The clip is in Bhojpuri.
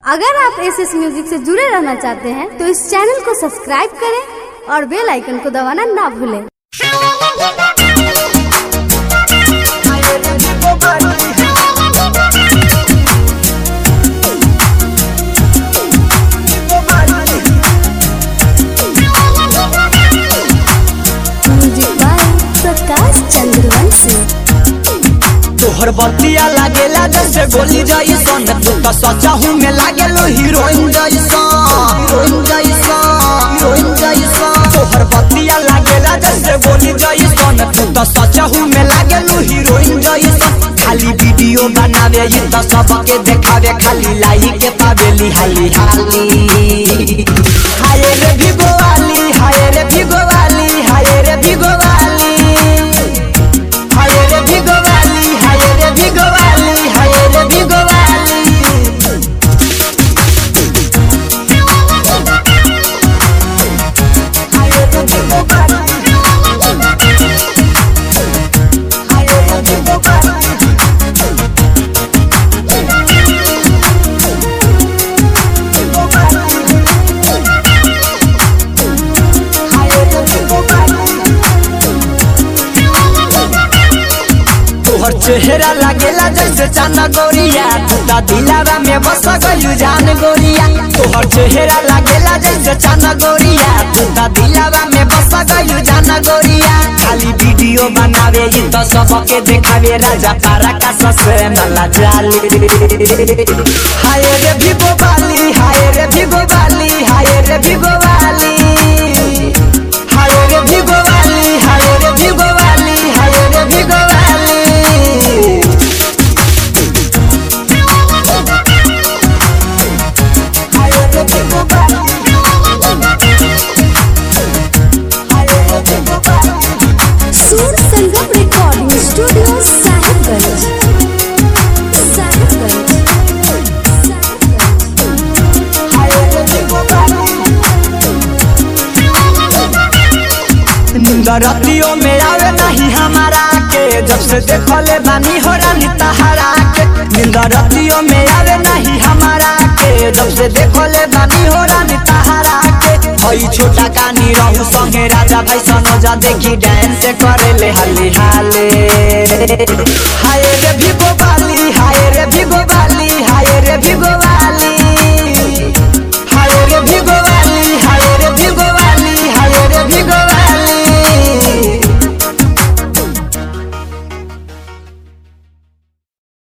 अगर आप एसएस म्यूजिक से जुड़े रहना चाहते हैं तो इस चैनल को सब्सक्राइब करें और बेल आइकन को दबाना ना भूलें। Music by Prakash Chandravanshi. तोहर बतिया लागेला जैसे गोली जैसन, तू तो सचा हूँ में लागेलो हीरोइन जैसन। तोहर बतिया लागेला जैसे गोली जैसन, तू तो सचा हूँ में लागेलो हीरोइन जैसन। खाली वीडियो बनावे ये तो सबके देखावे, खाली लाई के पावेली हाली हाली। हाय रे भिगो वाली, हाय रे भिगो वाली, हाय रे भिगो वाली, हाय रे भिगो वाली, हाय रे भिगो वाली, हाय रे भिगो वाली। हाय रे भिगो वाली, हाय रे भिगो वाली। तोहर चेहरा लागेला जैसे चांदा गोरिया, तू दिलावा में बस गयू जान गोरिया। तोहर चेहरा लागेला जैसे चांदा गोरिया, तू दिलावा में बस गयू जान गोरिया। खाली वीडियो बनावे ये तो सबके देखावे, राजा पारा का ससे नला जाली। हाय रे भिगो वाली, हाय रे भिगो वाली, हाय रे भिगो वाली, हाय रे भिगो वाली, हाय रे भिगो वाली, हाय रे भिगो वाली। सूर संगम रिकॉर्डिंग स्टूडियो साहिबगंज। रतियों में आवे नहीं हमारा के, जब से देखले बानी हो रानी तहारा के। रतियों में आवे नहीं हमारा के, जब से देखले बानी हो रानी तहारा के। हई छोटा कानी रहू संगे राजा भाई सनोजा, देखी डांस करे ले हाली हाले। हाय रे भिगो वाली, हाय